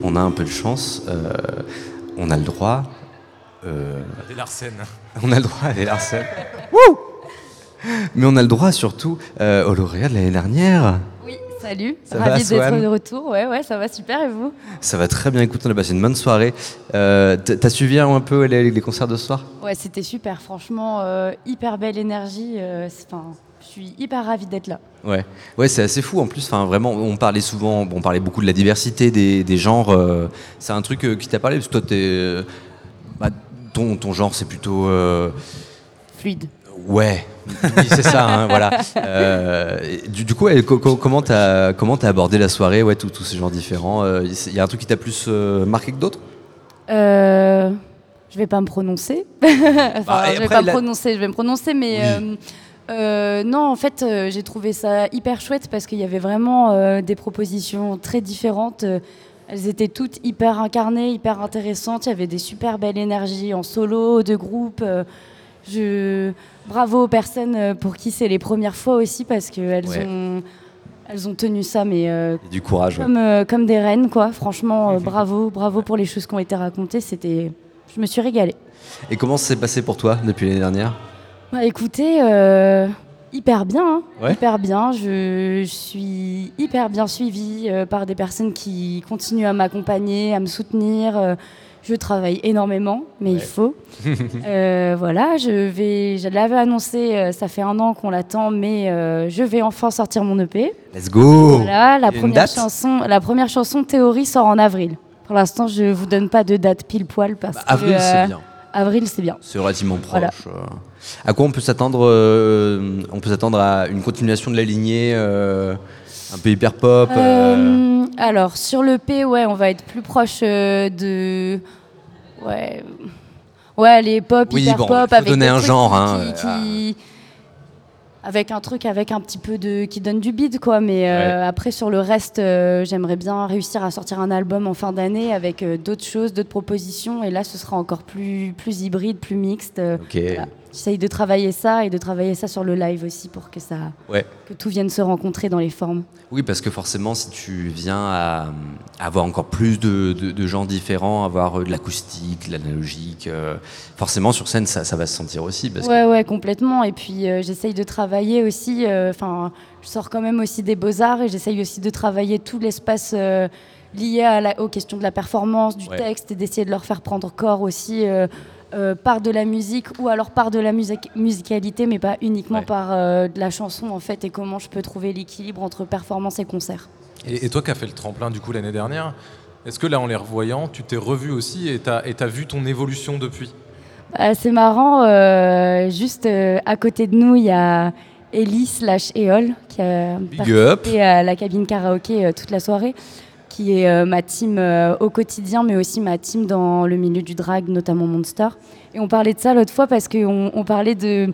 On a un peu de chance, on a le droit. Des Larsen. On a le droit à des Larsen. Wouh! Mais on a le droit surtout au lauréat de l'année dernière. Oui, salut. Ça va, Ravie d'être Swan? de retour. Ouais, ça va super et vous? Ça va très bien, écoute, on a passé une bonne soirée. T'as suivi un peu les concerts de ce soir? Ouais, c'était super. Franchement, hyper belle énergie. Je suis hyper ravie d'être là. Ouais, c'est assez fou en plus. Enfin, vraiment, on parlait souvent, on parlait beaucoup de la diversité des genres. C'est un truc qui t'a parlé parce que toi, ton genre, c'est plutôt. Fluide. Ouais, oui, c'est ça, hein, voilà. Du coup, comment t'as abordé la soirée, ouais, tous ces genres différents. Il y a un truc qui t'a plus marqué que d'autres? Je vais pas me prononcer. Je vais me prononcer, mais Oui. non, en fait, j'ai trouvé ça hyper chouette parce qu'il y avait vraiment des propositions très différentes. Elles étaient toutes hyper incarnées, hyper intéressantes. Il y avait des super belles énergies en solo, de groupe. Bravo aux personnes pour qui c'est les premières fois aussi parce qu'elles elles ont tenu ça, mais Du courage. Ouais. comme des reines, quoi. Franchement, bravo pour les choses qui ont été racontées. Je me suis régalée. Et comment ça s'est passé pour toi depuis l'année dernière? Bah écoutez, hyper bien, hein. Ouais. Hyper bien. Je suis hyper bien suivie par des personnes qui continuent à m'accompagner, à me soutenir. Je travaille énormément, mais il faut. Voilà, je l'avais annoncé, ça fait 1 an qu'on l'attend, mais je vais enfin sortir mon EP. Let's go! Voilà, Il y a une date? la première chanson Théorie sort en avril. Pour l'instant, je vous donne pas de date pile poil parce que Avril, c'est bien. avril, c'est bien. C'est relativement proche. Voilà. À quoi on peut s'attendre? On peut s'attendre à une continuation de la lignée un peu hyper pop. Alors sur le P, ouais, on va être plus proche de, ouais, les pop, Oui, hyper bon, pop, faut avec donner des un trucs genre, hein, avec un truc avec un petit peu de qui donne du beat, quoi. Mais après sur le reste, j'aimerais bien réussir à sortir un album en fin d'année avec d'autres choses, d'autres propositions. Et là, ce sera encore plus hybride, plus mixte. Ok. Voilà. J'essaye de travailler ça et de travailler ça sur le live aussi pour que Ouais. que tout vienne se rencontrer dans les formes. Oui, parce que forcément, si tu viens à avoir encore plus de genres différents, avoir de l'acoustique, de l'analogique, forcément sur scène, ça va se sentir aussi. Parce que... Ouais, complètement. Et puis j'essaye de travailler aussi. Enfin, je sors quand même aussi des beaux-arts et j'essaye aussi de travailler tout l'espace lié aux questions de la performance, du texte, et d'essayer de leur faire prendre corps aussi par de la musique ou alors par de la musicalité, mais pas uniquement par de la chanson en fait. Et comment je peux trouver l'équilibre entre performance et concert. Et toi qui as fait le tremplin du coup l'année dernière, est-ce que là en les revoyant, tu t'es revu aussi et t'as vu ton évolution depuis? C'est marrant, juste à côté de nous, il y a Ellie/Eol qui a participé à la cabine karaoké toute la soirée, qui est ma team au quotidien, mais aussi ma team dans le milieu du drag, notamment Monster. Et on parlait de ça l'autre fois parce qu'on parlait de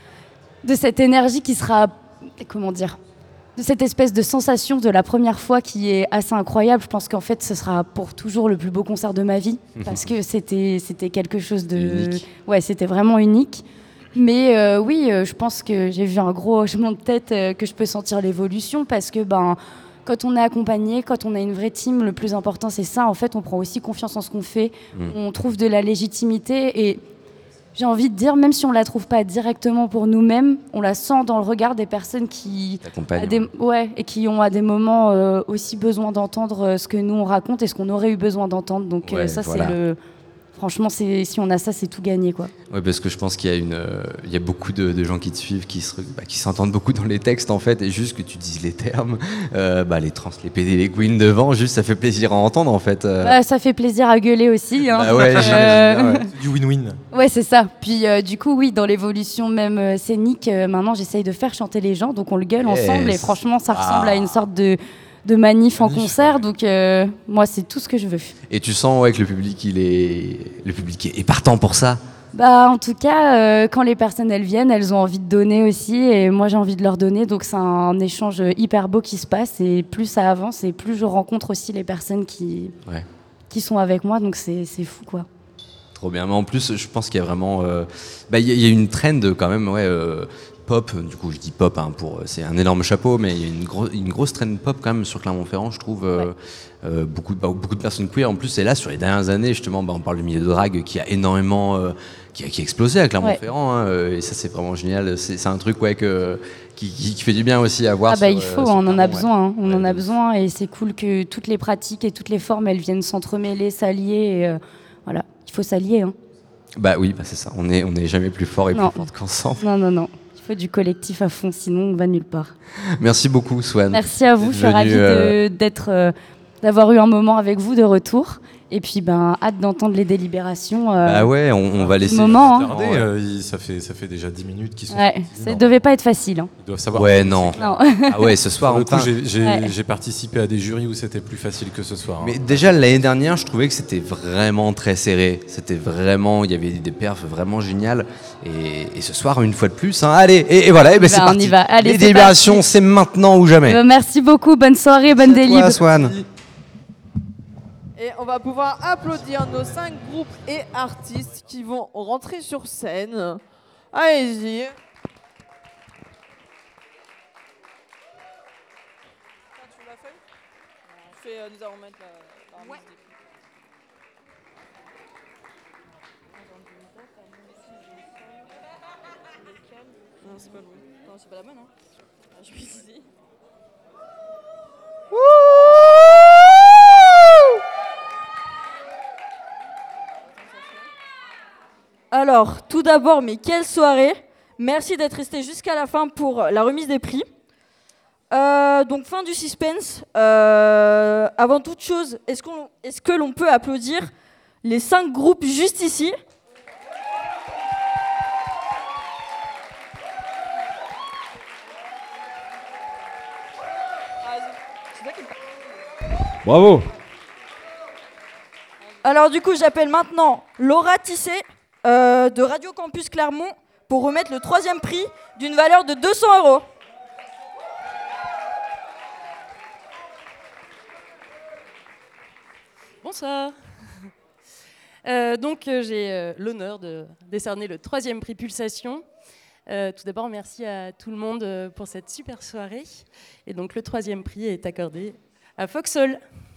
cette énergie qui sera, comment dire, de cette espèce de sensation de la première fois qui est assez incroyable. Je pense qu'en fait, ce sera pour toujours le plus beau concert de ma vie parce que c'était quelque chose de... Unique. Ouais, c'était vraiment unique. Mais oui, je pense que j'ai vu un gros hochement de tête, que je peux sentir l'évolution parce que quand on est accompagné, quand on a une vraie team, le plus important c'est ça. En fait, on prend aussi confiance en ce qu'on fait, on trouve de la légitimité et j'ai envie de dire, même si on la trouve pas directement pour nous-mêmes, on la sent dans le regard des personnes qui t'accompagnent. et qui ont à des moments aussi besoin d'entendre ce que nous on raconte et ce qu'on aurait eu besoin d'entendre. Donc ça voilà. Franchement, si on a ça, c'est tout gagné, quoi. Ouais, parce que je pense qu'il y a beaucoup de gens qui te suivent, qui s'entendent beaucoup dans les textes en fait, et juste que tu dises les termes, les trans, les PD, les queens devant, juste ça fait plaisir à entendre en fait. Ça fait plaisir à gueuler aussi. Hein. J'imagine bien, C'est du win-win. Ouais, c'est ça. Puis du coup, oui, dans l'évolution même scénique, maintenant j'essaye de faire chanter les gens, donc on le gueule ensemble, et franchement, ça ressemble à une sorte de manif en concert, donc moi c'est tout ce que je veux. Et tu sens que le public est partant pour ça? En tout cas, quand les personnes elles viennent, elles ont envie de donner aussi, et moi j'ai envie de leur donner, donc c'est un échange hyper beau qui se passe, et plus ça avance, et plus je rencontre aussi les personnes qui sont avec moi, donc c'est fou, quoi. Trop bien, mais en plus je pense qu'il y a vraiment il y a une trend quand même pop. Du coup, je dis pop, hein, c'est un énorme chapeau, mais il y a une grosse traîne pop quand même sur Clermont-Ferrand, je trouve. Beaucoup de personnes queer. En plus, et là, sur les dernières années, justement, on parle du milieu de drague qui a énormément, qui a explosé à Clermont-Ferrand. Hein, et ça, c'est vraiment génial. C'est un truc qui fait du bien aussi à voir. Il faut, on en a besoin. Hein. On en a besoin et c'est cool que toutes les pratiques et toutes les formes, elles viennent s'entremêler, s'allier. Et, voilà, il faut s'allier. Hein. Bah oui, c'est ça. On est jamais plus fort et plus forte qu'ensemble. Non. Il faut du collectif à fond, sinon on va nulle part. Merci beaucoup, Swan. Merci à vous. Je suis ravie d'avoir eu un moment avec vous de retour. Et puis, hâte d'entendre les délibérations. On va laisser. Moment, ça fait déjà 10 minutes qu'ils sont. Ça ne devait pas être facile. Hein. Ils doivent savoir. Ouais, non. Ah ouais, ce soir. J'ai participé à des jurys où c'était plus facile que ce soir. Hein. Mais déjà l'année dernière, je trouvais que c'était vraiment très serré. Il y avait des perfs vraiment géniales. Et ce soir, une fois de plus, hein, allez, et voilà, c'est parti. On y va. Allez, les délibérations, c'est maintenant ou jamais. Merci beaucoup. Bonne soirée, bonne délib. Swan. Et on va pouvoir applaudir nos 5 groupes et artistes qui vont rentrer sur scène. Allez-y. Tu l'as fait nous allons mettre la musique. Non, c'est pas le bon. Non, c'est pas la bonne, hein. Je suis ici. Alors, tout d'abord, mais quelle soirée! Merci d'être resté jusqu'à la fin pour la remise des prix. Donc, fin du suspense. Avant toute chose, est-ce que l'on peut applaudir les 5 groupes juste ici? Bravo! Alors, du coup, j'appelle maintenant Laura Tissé de Radio Campus Clermont pour remettre le 3e prix d'une valeur de 200 €. Bonsoir. J'ai l'honneur de décerner le 3e prix Pulsation. Tout d'abord, merci à tout le monde pour cette super soirée. Et donc, le 3e prix est accordé à Foxhole.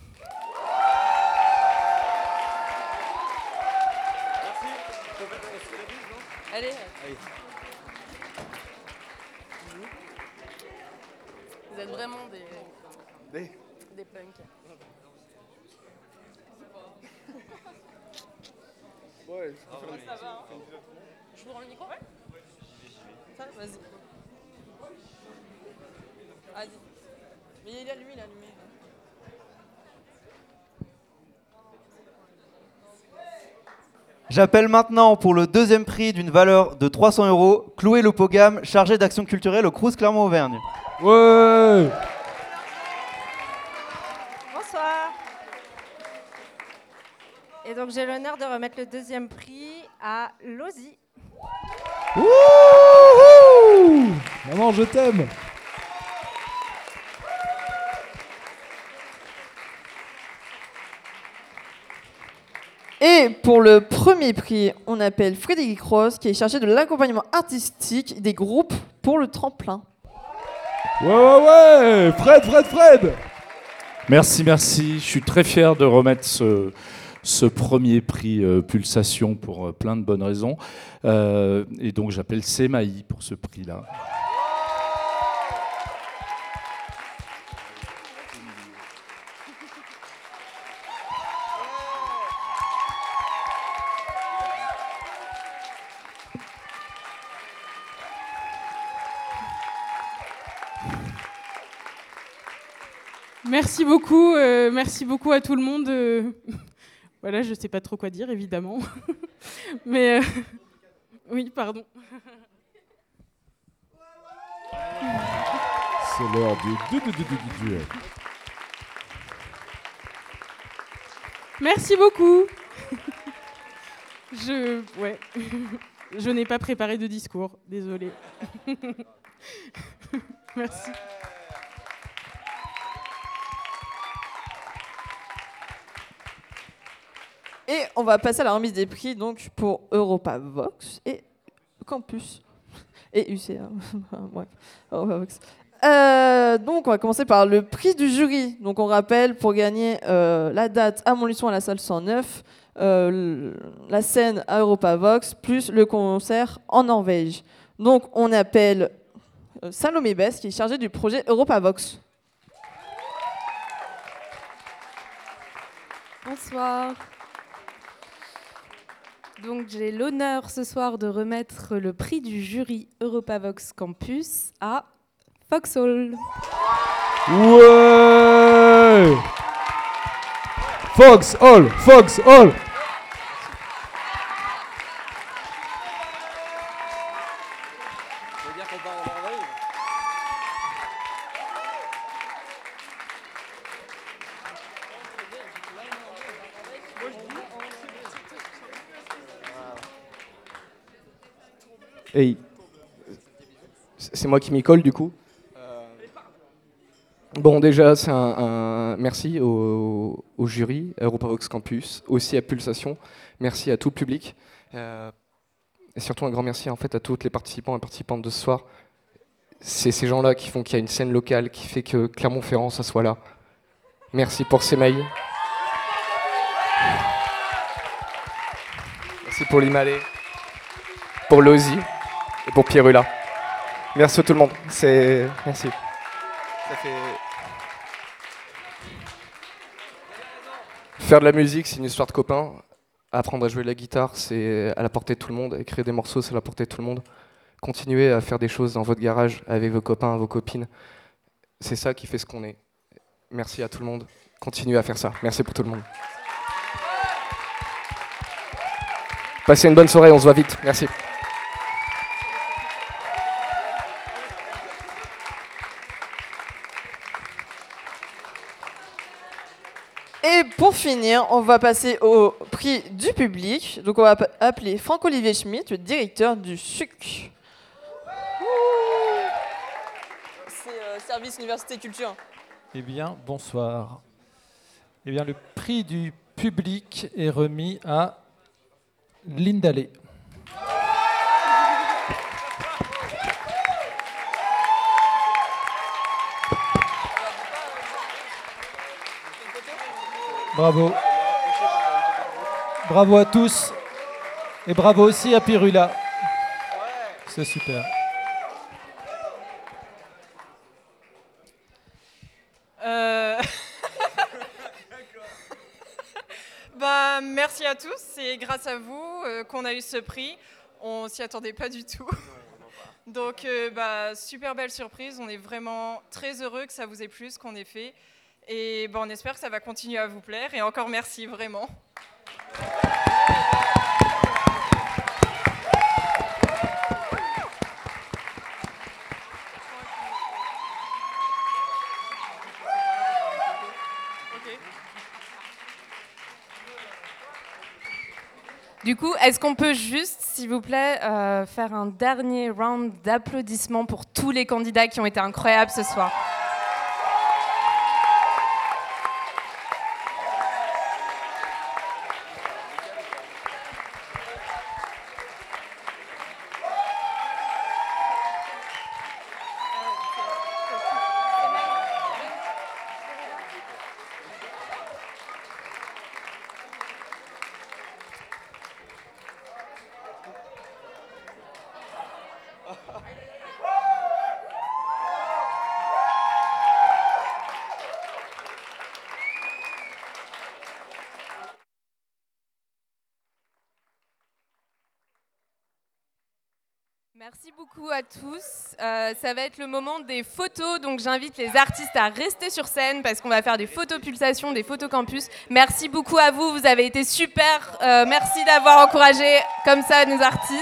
Allez. Vous êtes vraiment des punks. Ouais, ça va. Hein. Je vous rends le micro? Ouais. Vas-y. Vas-y. Mais il est allumé, J'appelle maintenant pour le 2e prix d'une valeur de 300 €, Chloé Lopogam, chargée d'action culturelle au Crous Clermont-Auvergne. Ouais! Bonsoir. Et donc j'ai l'honneur de remettre le 2e prix à Lozi. Wouhou! Maman, je t'aime! Et pour le 1er prix, on appelle Frédéric Rose, qui est chargé de l'accompagnement artistique des groupes pour le tremplin. Ouais! Fred! Merci. Je suis très fier de remettre ce 1er prix Pulsation pour plein de bonnes raisons. Et donc j'appelle Semaï pour ce prix-là. Merci beaucoup à tout le monde. Voilà, je sais pas trop quoi dire, évidemment. Mais oui, pardon. C'est l'heure du duel. Merci beaucoup. Je n'ai pas préparé de discours, désolée. Merci. Et on va passer à la remise des prix donc pour Europa Vox et Campus. et UCA. Bref. EuropaVox. Donc on va commencer par le prix du jury. Donc on rappelle, pour gagner la date à Montluçon à la salle 109, la scène à EuropaVox, plus le concert en Norvège. Donc on appelle Salomé Bess, qui est chargée du projet EuropaVox. Bonsoir. Donc j'ai l'honneur ce soir de remettre le prix du jury EuropaVox Campus à Foxhall. Ouais! Foxhall, Foxhall. Hey. C'est moi qui m'y colle du coup. Bon, déjà, c'est un merci au jury, à EuropaVox Campus, aussi à Pulsation. Merci à tout le public. Et surtout un grand merci en fait à tous les participants et participantes de ce soir. C'est ces gens-là qui font qu'il y a une scène locale, qui fait que Clermont-Ferrand, ça soit là. Merci pour Semaï. Merci pour Limalé, pour Lozi et pour Pierrula. Merci à tout le monde. Merci. Ça fait... Faire de la musique, c'est une histoire de copains. Apprendre à jouer de la guitare, c'est à la portée de tout le monde. Écrire des morceaux, c'est à la portée de tout le monde. Continuez à faire des choses dans votre garage avec vos copains, vos copines. C'est ça qui fait ce qu'on est. Merci à tout le monde. Continuez à faire ça. Merci pour tout le monde. Passez une bonne soirée, on se voit vite. Merci. Et pour finir, on va passer au prix du public. Donc on va appeler Franck-Olivier Schmitt, le directeur du SUC. C'est Service Université Culture. Eh bien, bonsoir. Eh bien, le prix du public est remis à Lindalé. Bravo. Bravo à tous. Et bravo aussi à Pirula. C'est super. Merci à tous. C'est grâce à vous qu'on a eu ce prix. On s'y attendait pas du tout. Donc, super belle surprise. On est vraiment très heureux que ça vous ait plu ce qu'on ait fait. Et on espère que ça va continuer à vous plaire. Et encore merci, vraiment. Du coup, est-ce qu'on peut juste, s'il vous plaît, faire un dernier round d'applaudissements pour tous les candidats qui ont été incroyables ce soir? Merci beaucoup à tous. Ça va être le moment des photos, donc j'invite les artistes à rester sur scène parce qu'on va faire des photos pulsations, des photos campus. Merci beaucoup à vous, vous avez été super. Merci d'avoir encouragé comme ça nos artistes.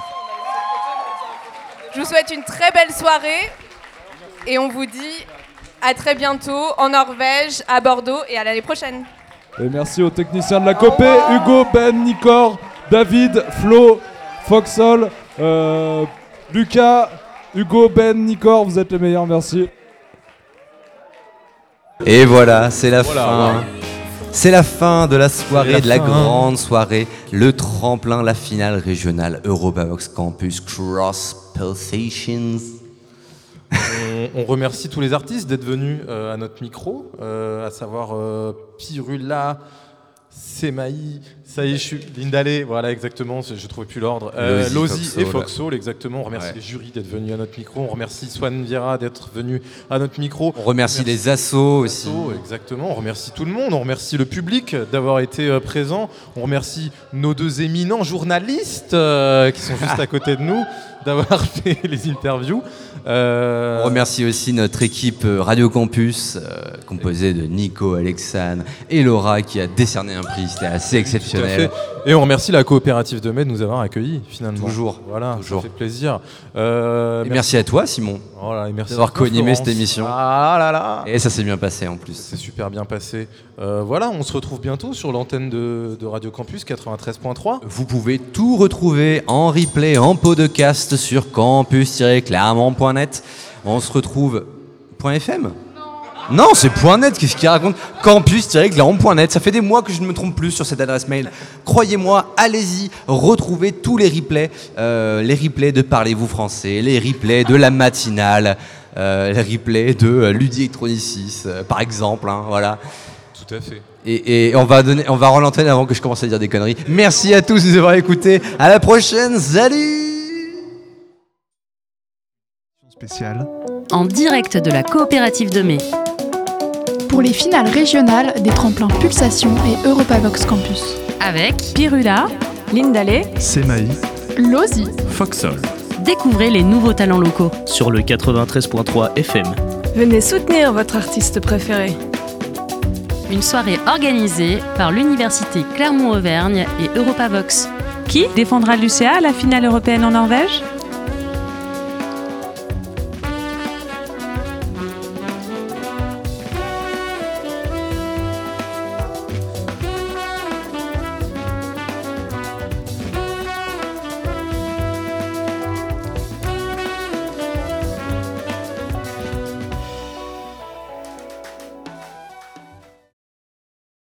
Je vous souhaite une très belle soirée et on vous dit à très bientôt en Norvège, à Bordeaux et à l'année prochaine. Et merci aux techniciens de la Copé, Hugo, Ben, Nicor, David, Flo, Foxhall, Lucas, Hugo, Ben, Nicor, vous êtes les meilleurs, merci. Et voilà, c'est la fin. C'est la fin de la soirée, de la fin. grande soirée, le tremplin, la finale régionale EuropaVox Campus Cross Pulsations. On remercie tous les artistes d'être venus à notre micro, à savoir Pirula, Semaï, ça y est, je suis Lindale, voilà exactement, je ne trouvais plus l'ordre. Lozi et Foxhole, exactement. On remercie les jurys d'être venus à notre micro. On remercie Swan Viera d'être venu à notre micro. On remercie les assos aussi. Exactement. On remercie tout le monde. On remercie le public d'avoir été présent. On remercie nos deux éminents journalistes qui sont juste à côté de nous d'avoir fait les interviews. On remercie aussi notre équipe Radio Campus, composée de Nico, Alexandre et Laura, qui a décerné un prix. C'était assez exceptionnel. Et on remercie la coopérative de Mai de nous avoir accueillis, finalement. Toujours. Voilà, toujours. Ça fait plaisir. Et merci à toi, Simon, d'avoir co-animé cette émission. Ah là là. Et ça s'est bien passé en plus. C'est super bien passé. Voilà, on se retrouve bientôt sur l'antenne de Radio Campus 93.3. Vous pouvez tout retrouver en replay, en podcast sur campus-clermont.net. On se retrouve .fm. Non, c'est .net, qu'est-ce qu'il raconte? Campus-clermont.net. Ça fait des mois que je ne me trompe plus sur cette adresse mail. Croyez-moi, allez-y, retrouvez tous les replays de Parlez-vous français, les replays de la matinale, les replays de Ludi Electronicis, par exemple, hein, voilà. Tout à fait. Et on va rendre l'antenne avant que je commence à dire des conneries. Merci à tous de nous avoir écoutés. À la prochaine, salut! Spéciale. En direct de la coopérative de Mai. Pour les finales régionales des tremplins Pulsation et EuropaVox Campus. Avec Pirula, Lindale, Semaï, Lozi, Foxhole. Découvrez les nouveaux talents locaux sur le 93.3 FM. Venez soutenir votre artiste préféré. Une soirée organisée par l'Université Clermont-Auvergne et EuropaVox. Qui défendra l'UCA à la finale européenne en Norvège ?